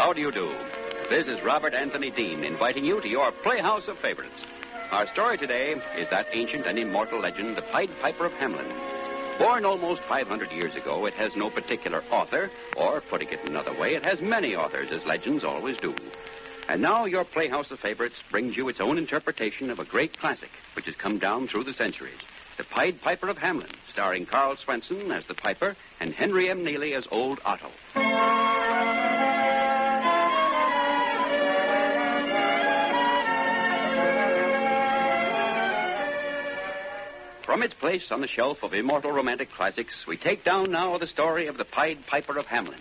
how do you do? This is Robert Anthony Dean inviting you to your Playhouse of Favorites. Our story today is that ancient and immortal legend, the Pied Piper of Hamelin. Born almost 500 years ago, it has no particular author, or, putting it another way, it has many authors, as legends always do. And now your Playhouse of Favorites brings you its own interpretation of a great classic, which has come down through the centuries. The Pied Piper of Hamelin, starring Carl Swenson as the Piper and Henry M. Neely as Old Otto. From its place on the shelf of immortal romantic classics, we take down now the story of the Pied Piper of Hamelin.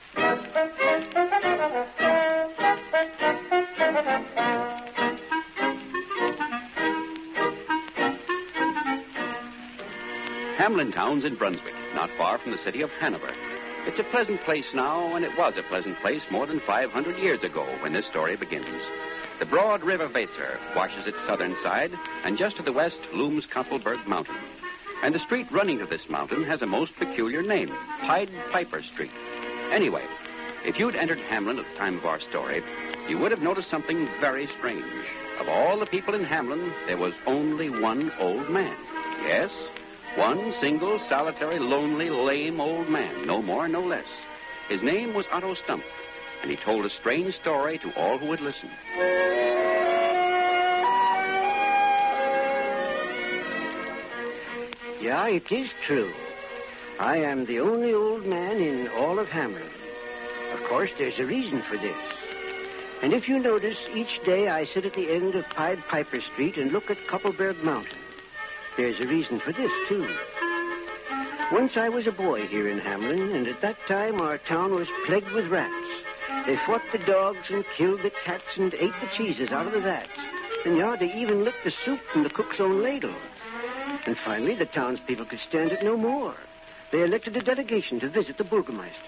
Hamelin Town's in Brunswick, not far from the city of Hanover. It's a pleasant place now, and it was a pleasant place more than 500 years ago when this story begins. The broad river Weser washes its southern side, and just to the west looms Koppelberg Mountain. And the street running to this mountain has a most peculiar name, Pied Piper Street. Anyway, if you'd entered Hamelin at the time of our story, you would have noticed something very strange. Of all the people in Hamelin, there was only one old man. Yes, one single, solitary, lonely, lame old man, no more, no less. His name was Otto Stump, and he told a strange story to all who would listen. Yeah, it is true. I am the only old man in all of Hamelin. Of course, there's a reason for this. And if you notice, each day I sit at the end of Pied Piper Street and look at Koppelberg Mountain. There's a reason for this, too. Once I was a boy here in Hamelin, and at that time our town was plagued with rats. They fought the dogs and killed the cats and ate the cheeses out of the vats. And, they even licked the soup from the cook's own ladle. And finally, the townspeople could stand it no more. They elected a delegation to visit the Burgermeister.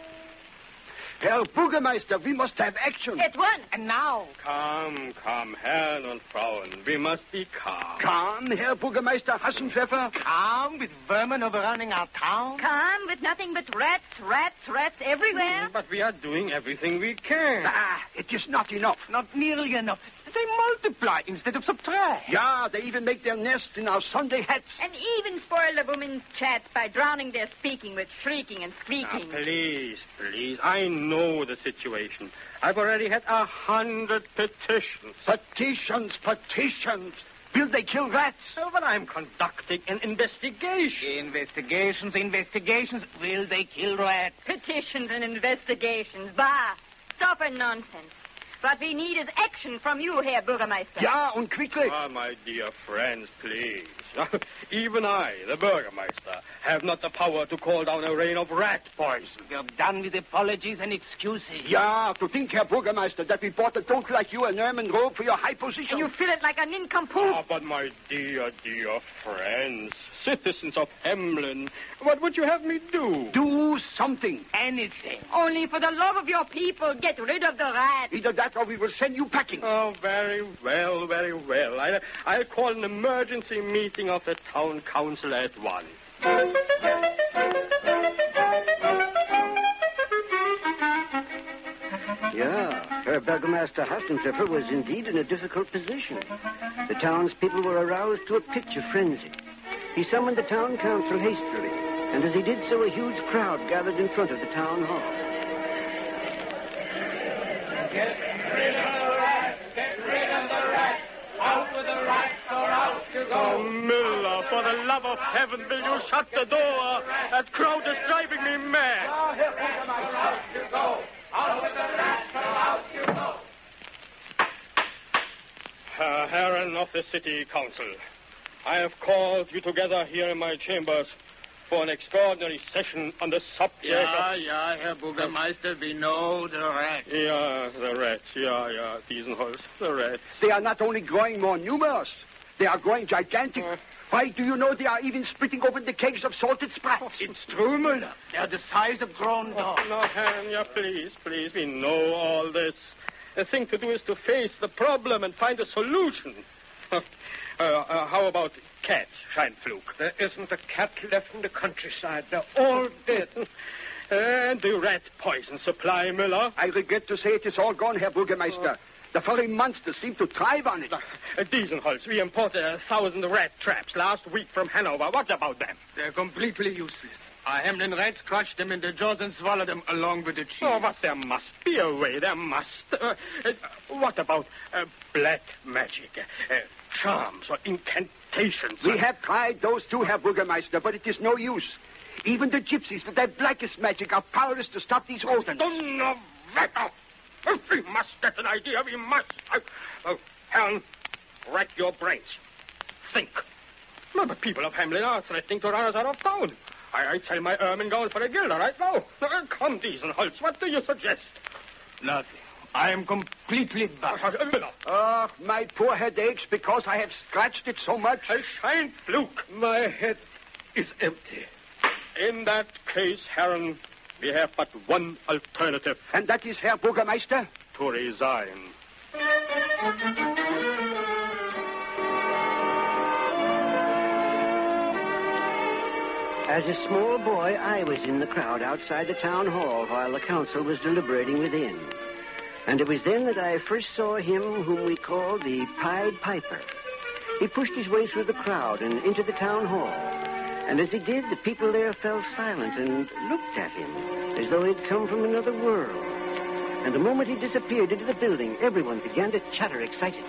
Herr Burgermeister, we must have action. At once. And now. Come, Herren und Frauen. We must be calm. Calm, Herr Burgermeister Hassenpfeffer? Calm with vermin overrunning our town? Calm with nothing but rats everywhere? But we are doing everything we can. It is not enough. Not nearly enough. They multiply instead of subtract. Yeah, they even make their nest in our Sunday hats. And even spoil the women's chat by drowning their speaking with shrieking and squeaking. Please. I know the situation. I've already had 100 petitions. Petitions. Will they kill rats? Oh, but I'm conducting an investigation. Investigations. Will they kill rats? Petitions and investigations. Bah. Stop and nonsense. What we need is action from you, Herr Bürgermeister. Ja, und quickly. My dear friends, please. Even I, the Burgermeister, have not the power to call down a rain of rat poison. You're done with apologies and excuses. Ja, to think, Herr Burgermeister, that we bought a donkey like you an ermine robe for your high position. And you feel it like a nincompoop. But my dear friends, citizens of Hamelin, what would you have me do? Do something. Anything. Only for the love of your people, get rid of the rats. Either that or we will send you packing. Oh, very well. I'll call an emergency meeting of the town council at once. Yeah, Herr Burgermeister Hassenpfeffer was indeed in a difficult position. The townspeople were aroused to a pitch of frenzy. He summoned the town council hastily, and as he did so, a huge crowd gathered in front of the town hall. Get rid of the rats! Get rid of the rats! Out with the rats or out you go! Oh, Miller, for the love of heaven, will you shut the door? That crowd is driving me mad. Out you go! Out with the rats or out you go! Herren of the City Council, I have called you together here in my chambers for an extraordinary session on the subject Yeah, Herr Burgermeister, we know the rats. Yeah, the rats. Yeah, Wiesenholz, the rats. They are not only growing more numerous, they are growing gigantic. Why, do you know they are even splitting open the kegs of salted sprats? It's true, Müller. They're the size of grown dogs. No, Herren, please, we know all this. The thing to do is to face the problem and find a solution. How about cats, Scheinflug? There isn't a cat left in the countryside. They're all dead. And the rat poison supply, Miller? I regret to say it is all gone, Herr Bürgermeister. The very monsters seem to thrive on it. Diesenholz, we imported 1,000 rat traps last week from Hanover. What about them? They're completely useless. Our Hamlin rats crushed them into jaws and swallowed them along with the cheese. Oh, but there must be a way. There must. What about black magic? Charms or incantations? We have tried those too, Herr Bürgermeister, but it is no use. Even the gypsies with their blackest magic are powerless to stop these rodents. Donnerwetter! We must get an idea. We must. Helen, rack your brains. Think. Well, the people of Hamlin are threatening to run us out of town. I sell my ermine gown for a guilder right now. Come, Diesenholz, what do you suggest? Nothing. I am completely baffled. Oh, my poor head aches because I have scratched it so much. I shan't fluke. My head is empty. In that case, Herren, we have but one alternative. And that is, Herr Bürgermeister? To resign. As a small boy, I was in the crowd outside the town hall while the council was deliberating within. And it was then that I first saw him whom we call the Pied Piper. He pushed his way through the crowd and into the town hall. And as he did, the people there fell silent and looked at him as though he'd come from another world. And the moment he disappeared into the building, everyone began to chatter excitedly.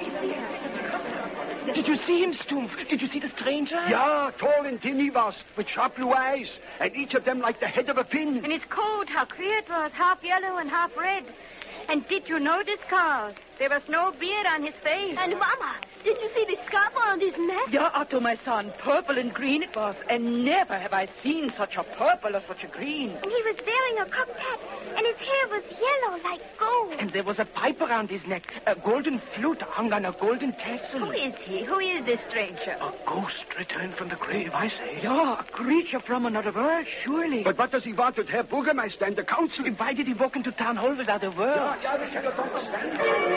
Did you see him, Stumpf? Did you see the stranger? Yeah, tall and thin he was, with sharp blue eyes, and each of them like the head of a pin. And his coat, how queer it was, half yellow and half red. And did you notice, Carl? There was no beard on his face. And, Mama, did you see the scarf around his neck? Yeah, Otto, my son. Purple and green it was. And never have I seen such a purple or such a green. And he was wearing a cocked hat, and his hair was yellow like gold. And there was a pipe around his neck. A golden flute hung on a golden tassel. Who is he? Who is this stranger? A ghost returned from the grave, I say. Yeah, a creature from another world, surely. But what does he want with Herr Bürgermeister and the council? Why did he walk into town hall without a word? Yeah, we should have understand.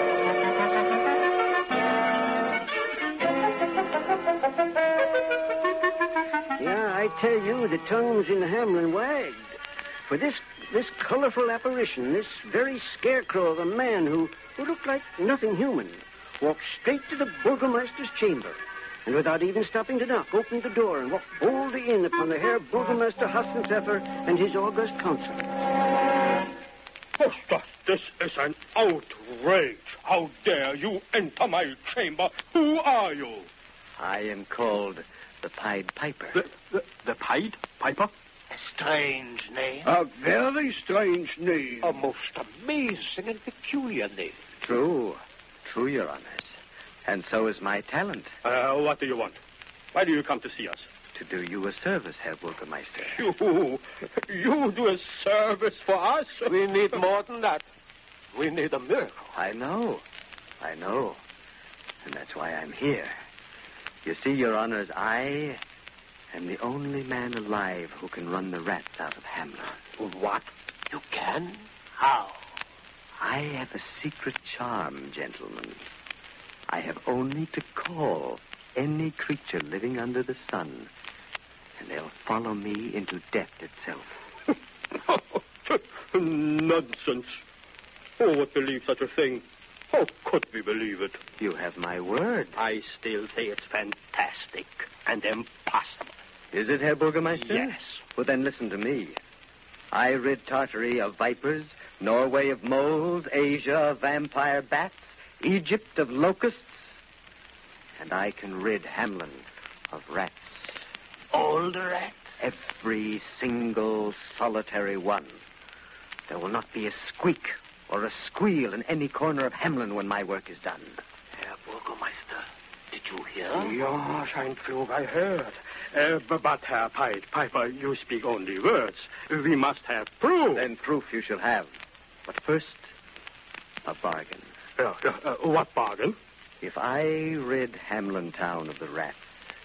Yeah, I tell you, the tongues in Hamlin wagged. For this colorful apparition, this very scarecrow of a man who looked like nothing human, walked straight to the Burgomaster's chamber, and without even stopping to knock, opened the door and walked boldly in upon the Herr Burgomaster Hassenseffer and his august council. Oh, this is an outrage. How dare you enter my chamber? Who are you? I am called the Pied Piper. The Pied Piper? A strange name. A very strange name. A most amazing and peculiar name. True, Your Honors. And so is my talent. What do you want? Why do you come to see us? To do you a service, Herr Burgermeister. You do a service for us? We need more than that. We need a miracle. I know. And that's why I'm here. You see, Your Honors, I am the only man alive who can run the rats out of Hamlin. What? You can? How? I have a secret charm, gentlemen. I have only to call any creature living under the sun, and they'll follow me into death itself. Nonsense. Who would believe such a thing? How could we believe it? You have my word. I still say it's fantastic and impossible. Is it, Herr Burgermeister? Yes. Well, then listen to me. I rid Tartary of vipers, Norway of moles, Asia of vampire bats, Egypt of locusts, and I can rid Hamlin of rats. All the rats? Every single solitary one. There will not be a squeak or a squeal in any corner of Hamlin when my work is done. Herr Burgermeister, did you hear? Ja, scheint Flug, I heard. But, Herr Piper, you speak only words. We must have proof. Then proof you shall have. But first, a bargain. What bargain? If I rid Hamlin town of the rats,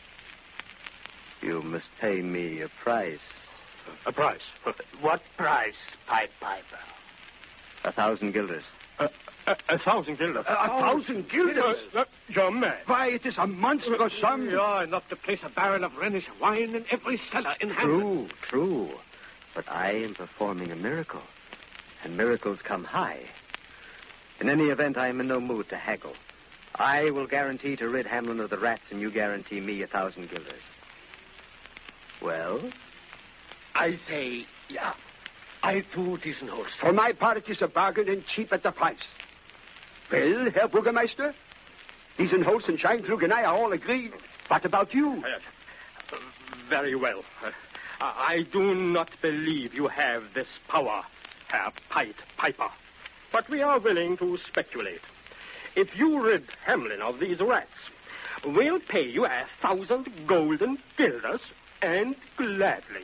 you must pay me a price. A price? What price, Pied Piper? 1,000 guilders. 1,000 guilders? 1,000 guilders? You're mad. Why, it is a monstrous sum. Yeah, enough to place a barrel of Rhenish wine in every cellar in Hamlin. True. But I am performing a miracle, and miracles come high. In any event, I am in no mood to haggle. I will guarantee to rid Hamlin of the rats, and you guarantee me 1,000 guilders. Well? I say, yeah. I too, Diesenholz. For my part, it is a bargain and cheap at the price. Well, Herr Bürgermeister, Diesenholz and Scheinklug and I are all agreed. What about you? Very well. I do not believe you have this power, Herr Pied Piper. But we are willing to speculate. If you rid Hamlin of these rats, we'll pay you 1,000 golden guilders, and gladly.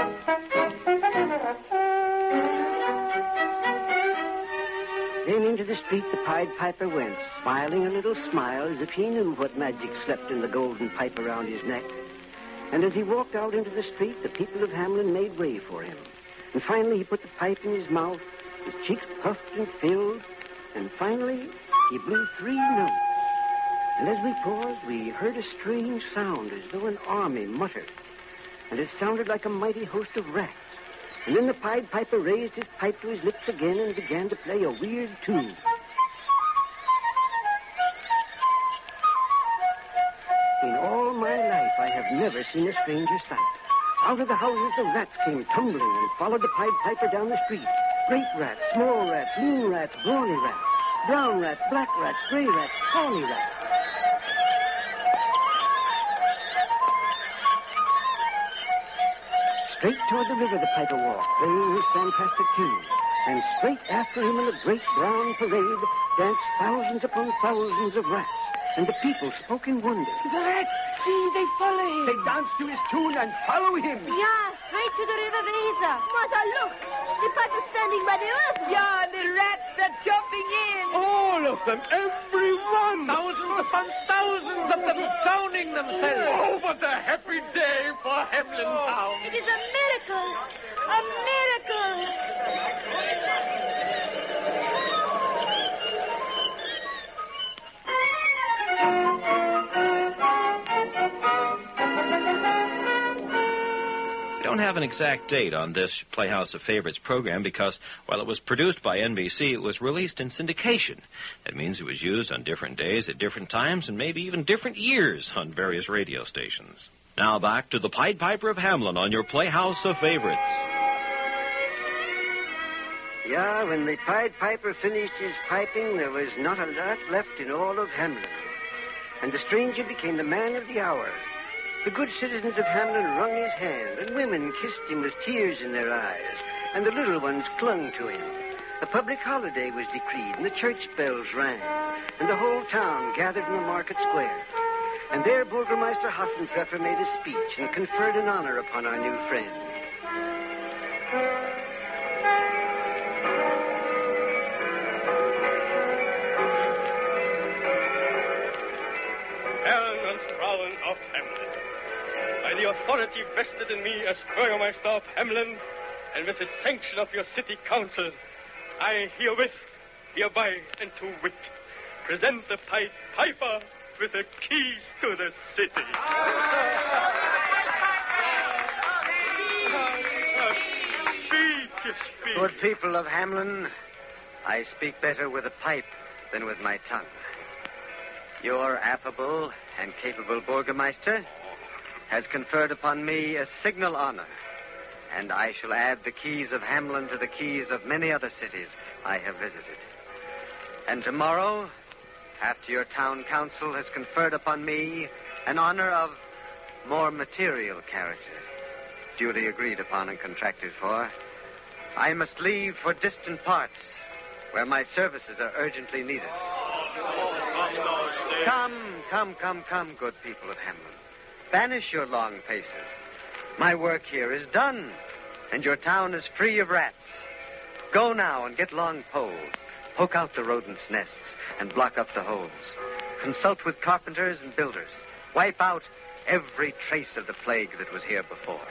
Then into the street the Pied Piper went, smiling a little smile as if he knew what magic slept in the golden pipe around his neck. And as he walked out into the street, the people of Hamlin made way for him. And finally he put the pipe in his mouth, his cheeks puffed and filled, and finally he blew 3 notes. And as we paused, we heard a strange sound as though an army muttered. And it sounded like a mighty host of rats. And then the Pied Piper raised his pipe to his lips again and began to play a weird tune. In all my life, I have never seen a stranger sight. Out of the houses, the rats came tumbling and followed the Pied Piper down the street. Great rats, small rats, lean rats, brawny rats, brown rats, black rats, gray rats, tawny rats. Straight toward the river the Piper walked, playing his fantastic tune. And straight after him in a great brown parade danced thousands upon thousands of rats. And the people spoke in wonder. The rats! See, they follow him. They dance to his tune and follow him. Yeah, straight to the river Weser. Mother, look! The Piper's standing by the river. Yeah, the rats are jumping in. All of them, every one. Thousands upon thousands of them drowning themselves. Oh, what a happy day for Hamlin Town. It is a miracle. A miracle. We don't have an exact date on this Playhouse of Favorites program because, while it was produced by NBC, it was released in syndication. That means it was used on different days at different times and maybe even different years on various radio stations. Now back to the Pied Piper of Hamlin on your Playhouse of Favorites. Yeah, when the Pied Piper finished his piping, there was not a lot left in all of Hamlin. And the stranger became the man of the hour. The good citizens of Hamlin wrung his hand, and women kissed him with tears in their eyes, and the little ones clung to him. A public holiday was decreed, and the church bells rang, and the whole town gathered in the market square. And there Burgermeister Hassenpfeffer made a speech and conferred an honor upon our new friend. Herren und Frauen of Hamlin. By the authority vested in me as Bürgermeister of Hamlin, and with the sanction of your city council, I hereby, and to wit, present the Pied Piper with the keys to the city. Speak. Good people of Hamlin, I speak better with a pipe than with my tongue. Your affable and capable Burgermeister has conferred upon me a signal honor, and I shall add the keys of Hamlin to the keys of many other cities I have visited. And tomorrow, after your town council has conferred upon me an honor of more material character, duly agreed upon and contracted for, I must leave for distant parts where my services are urgently needed. Come, good people of Hamlin. Banish your long faces. My work here is done, and your town is free of rats. Go now and get long poles. Poke out the rodents' nests and block up the holes. Consult with carpenters and builders. Wipe out every trace of the plague that was here before.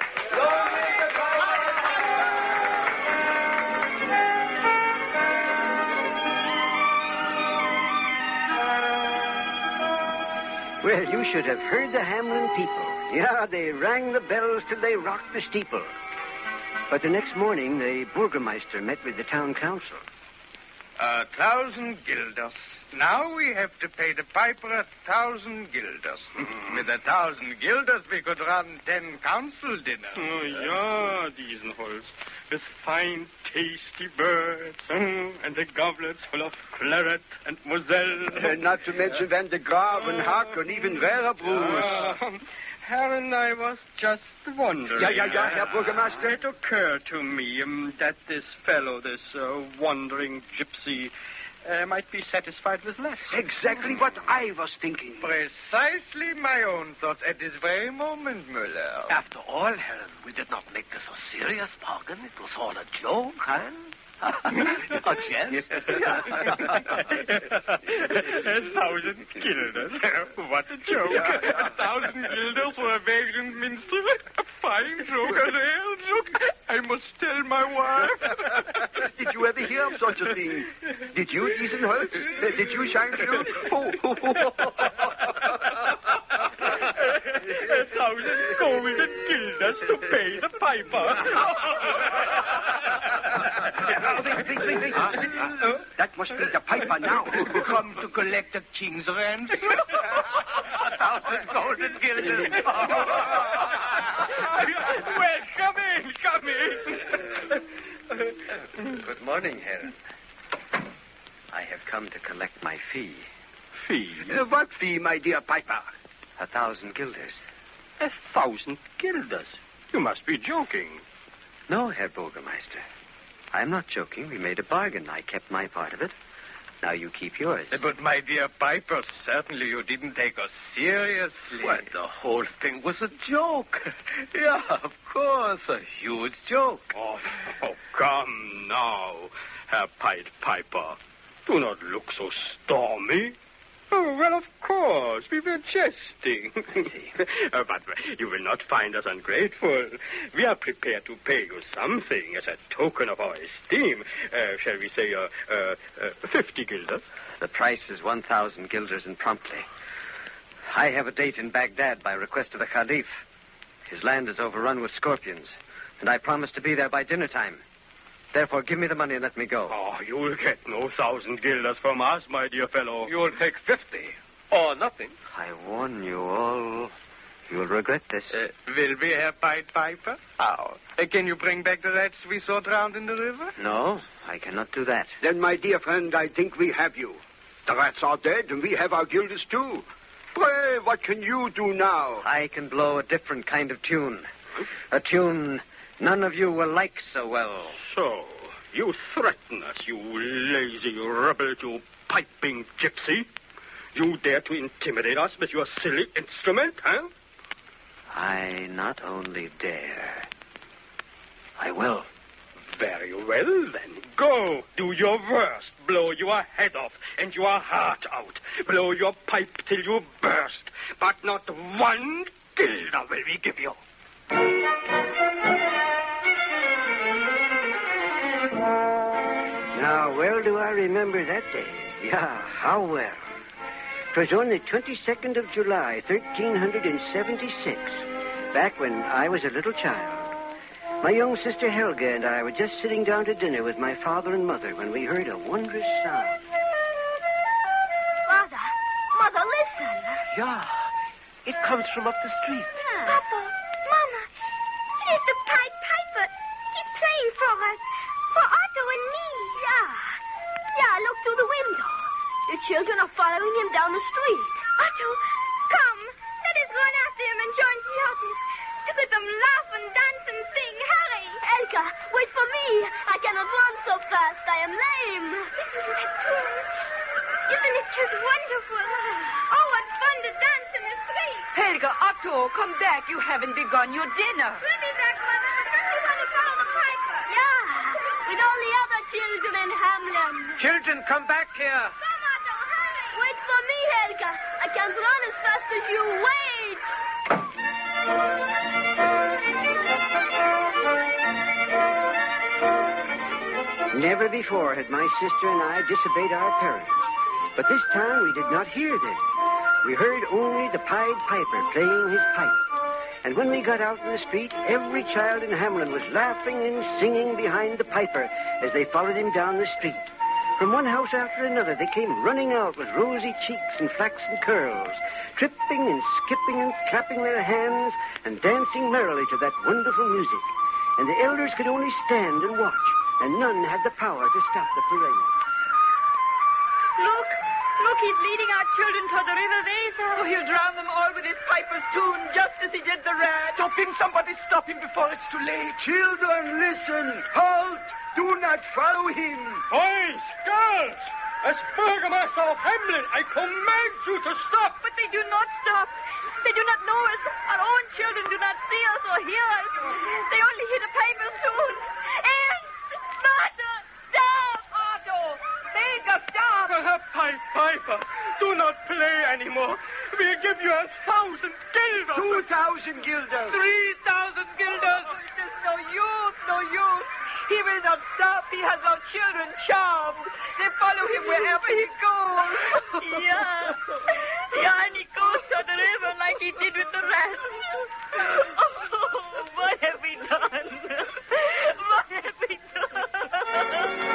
Well, you should have heard the Hamlin people. Yeah, they rang the bells till they rocked the steeple. But the next morning, the Burgermeister met with the town council. 1,000 guilders. Now we have to pay the piper 1,000 guilders. With 1,000 guilders, we could run 10 council dinners. Oh, yeah, Diesenholz. With fine, tasty birds, and the goblets full of claret and moselle. Not to mention Van de Graaf and Hack and even Werabroes. Herren, I was just wondering. Yeah, Herr Burgermeister. It occurred to me that this fellow, this wandering gypsy, might be satisfied with less. Exactly what I was thinking. Precisely my own thoughts at this very moment, Müller. After all, Herren, we did not make this a serious bargain. It was all a joke, huh? A jest? 1,000 guilders. What a joke. 1,000 guilders for a vagrant minstrel. A fine joke, a real joke. I must tell my wife. Did you ever hear of such a thing? Did you, Diesenholz? Did you, Scheinflug? 1,000 golden guilders to pay the piper. Think. That must be the piper now. Come to collect the king's ransom. 1,000 golden guilders. Well, come in. Good morning, Herren. I have come to collect my fee. Fee? What fee, my dear piper? 1,000 guilders. 1,000 guilders? You must be joking. No, Herr Burgermeister. I'm not joking. We made a bargain. I kept my part of it. Now you keep yours. But, my dear piper, certainly you didn't take us seriously. Well, the whole thing was a joke. Yeah, of course, a huge joke. Oh, come now, Herr Pied Piper. Do not look so stormy. Oh, well, of course, we were jesting. But you will not find us ungrateful. We are prepared to pay you something as a token of our esteem. Shall we say, 50 guilders? The price is 1,000 guilders, and promptly. I have a date in Baghdad by request of the Caliph. His land is overrun with scorpions, and I promise to be there by dinner time. Therefore, give me the money and let me go. Oh, you'll get no 1,000 guilders from us, my dear fellow. You'll take 50, or nothing. I warn you all, you'll regret this. Will we, Herr Pied Piper? How? Can you bring back the rats we saw drowned in the river? No, I cannot do that. Then, my dear friend, I think we have you. The rats are dead, and we have our guilders, too. Pray, what can you do now? I can blow a different kind of tune. A tune none of you will like so well. So, you threaten us, you lazy rebel, you piping gypsy? You dare to intimidate us with your silly instrument, huh? I not only dare, I will. Very well, then. Go. Do your worst. Blow your head off and your heart out. Blow your pipe till you burst. But not 1 guilder will we give you. Now, well do I remember that day. Yeah, how well. 'Twas on the 22nd of July, 1376, back when I was a little child. My young sister Helga and I were just sitting down to dinner with my father and mother when we heard a wondrous sound. Mother, listen. Yeah, it comes from up the street. Papa, Mama, it's the Pied Piper. He's playing for us, for Otto and me. Yeah, look through the window. The children are following him down the street. Otto, come, let us run after him and join the others. Let them laugh and dance and sing. Hurry! Helga, wait for me. I cannot run so fast. I am lame. Isn't it just wonderful? Oh, what fun to dance in the street. Helga, Otto, come back. You haven't begun your dinner. We'll be back, Mother. Especially when we follow the piper. Yeah, with all the other children in Hamlin. Children, come back here. Come, Otto, hurry. Wait for me, Helga. I can't run as fast as you. Wait. Never before had my sister and I disobeyed our parents. But this time we did not hear them. We heard only the Pied Piper playing his pipe. And when we got out in the street, every child in Hamlin was laughing and singing behind the piper as they followed him down the street. From one house after another, they came running out with rosy cheeks and flaxen curls, tripping and skipping and clapping their hands and dancing merrily to that wonderful music. And the elders could only stand and watch, and none had the power to stop the parade. Look, he's leading our children to the river Weser. Oh, he'll drown them all with his piper's tune, just as he did the rat. Stop him! Somebody stop him before it's too late. Children, listen. Halt! Do not follow him. Boys, girls, as Burgomaster of Hamlin, I command you to stop. But they do not stop. They do not know us. Our own children do not see us or hear us. They only hear the piper's tune. And, Mother, stop! Otto, make us stop! Piper, do not play anymore. We'll give you 1,000 guilders. 2,000 guilders. 3,000 guilders. There's no use, no use. He will not stop. He has our children charmed. They follow him wherever he goes. Yeah, and he goes to the river like he did with the rats. Oh, what have we done? What have we done?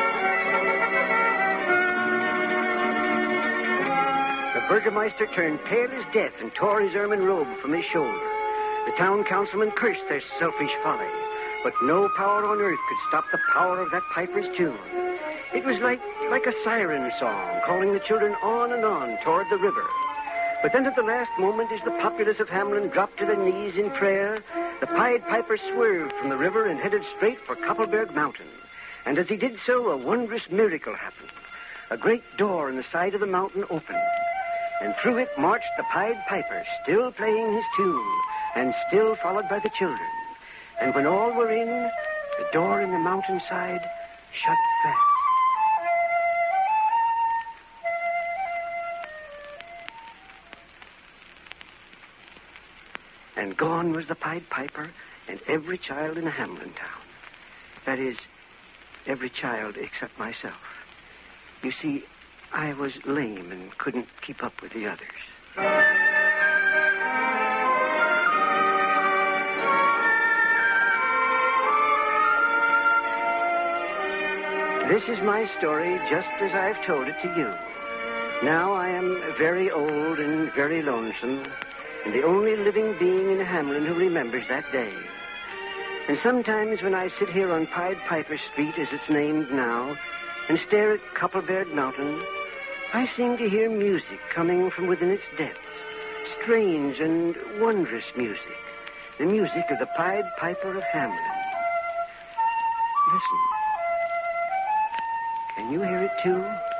The Burgomaster turned pale as death and tore his ermine robe from his shoulder. The town councilmen cursed their selfish folly, but no power on earth could stop the power of that piper's tune. It was like a siren song, calling the children on and on toward the river. But then at the last moment, as the populace of Hamlin dropped to their knees in prayer, the Pied Piper swerved from the river and headed straight for Koppelberg Mountain. And as he did so, a wondrous miracle happened. A great door in the side of the mountain opened, and through it marched the Pied Piper, still playing his tune, and still followed by the children. And when all were in, the door in the mountainside shut fast. And gone was the Pied Piper and every child in Hamlin town. That is, every child except myself. You see, I was lame and couldn't keep up with the others. This is my story just as I've told it to you. Now I am very old and very lonesome, and the only living being in Hamlin who remembers that day. And sometimes when I sit here on Pied Piper Street, as it's named now, and stare at Koppelberg Mountain, I seem to hear music coming from within its depths. Strange and wondrous music. The music of the Pied Piper of Hamlin. Listen. Can you hear it too?